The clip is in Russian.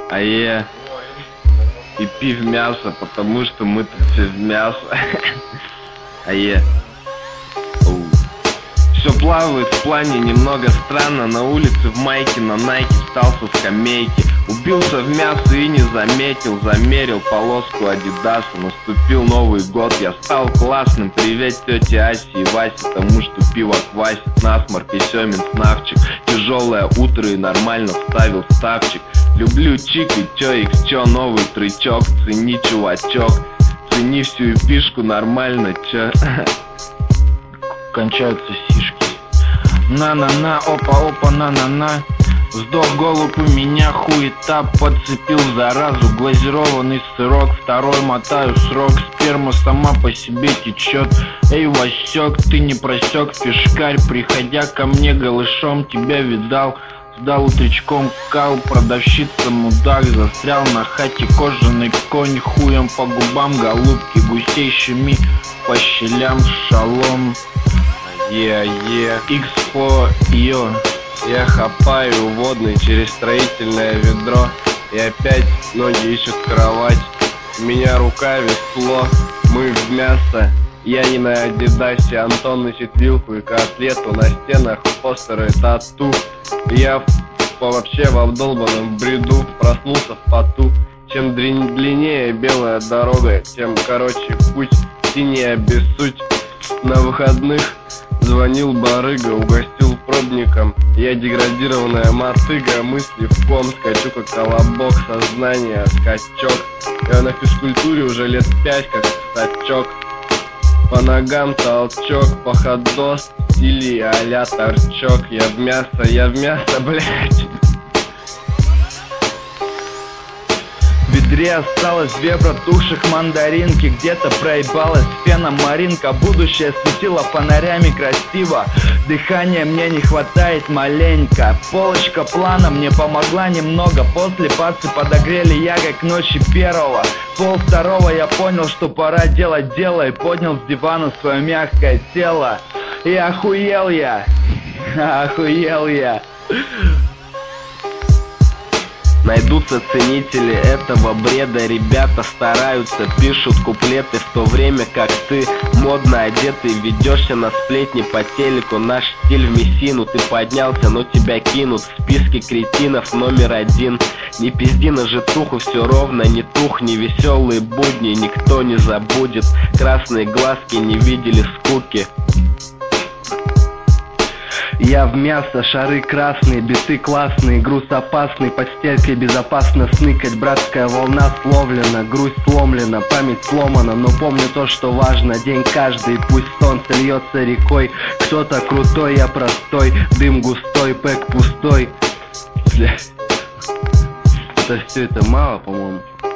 И пив мясо, потому что мы тут все в мясо. Все плавает в плане немного странно. На улице в майке, на найке встал со скамейки. Убился в мясо и не заметил. Замерил полоску Адидаса. Наступил Новый год, я стал классным. Привет тете Асе и Васе, тому что пиво квасит. Насморк и Семин снавчик. Тяжелое утро и нормально вставил ставчик. Люблю чик и чё, икс чё, новый трючок. Цени, чувачок, цени всю эпишку, нормально, чё. Кончаются сишки. На-на-на, опа-опа, на-на-на. Сдох голубь у меня, хуета. Подцепил заразу, глазированный сырок. Второй мотаю срок, сперма сама по себе течет. Эй, Васек, ты не просек, пешкарь. Приходя ко мне голышом, тебя видал. Сдал утречком кал, продавщица мудак. Застрял на хате кожаный конь. Хуем по губам голубки, гусей щеми по щелям, шалом. X4 ее. Я хапаю водный через строительное ведро. И опять ноги ищут кровать. У меня рука весло, мы в мясо. Я не на Адидасе, Антон носит вилку и котлету. На стенах постеры тату. Я вообще в обдолбанном бреду. Проснулся в поту. Чем длиннее белая дорога, тем короче путь. Синий обессудь. На выходных звонил барыга, угостил пробником. Я деградированная мотыга, мысли в ком. Скачу как колобок, сознание скачок. Я на физкультуре уже лет 5 как сачок. По ногам толчок, по ходос, стили а-ля торчок. Я в мясо, блять. В ведре осталось 2 протухших мандаринки. Где-то проебалась фена Маринка. Будущее светило фонарями красиво. Дыхания мне не хватает маленько. Полочка плана мне помогла немного. После пацы подогрели яга к ночи первого. Пол второго я понял, что пора делать дело. И поднял с дивана свое мягкое тело. И охуел я. Найдутся ценители этого бреда. Ребята стараются, пишут куплеты, в то время как ты, модно одетый, ведешься на сплетни по телеку. Наш стиль в мессину, ты поднялся, но тебя кинут в списке кретинов номер 1. Не пизди на житуху, все ровно, не тухни. Веселые будни никто не забудет. Красные глазки не видели скуки. Я в мясо, шары красные, биты классные, груз опасный, под стелькой безопасно сныкать. Братская волна словлена, грусть сломлена, память сломана, но помню то, что важно. День каждый, пусть солнце льется рекой. Кто-то крутой, я простой, дым густой, пэк пустой. Бля, это все это мало, по-моему.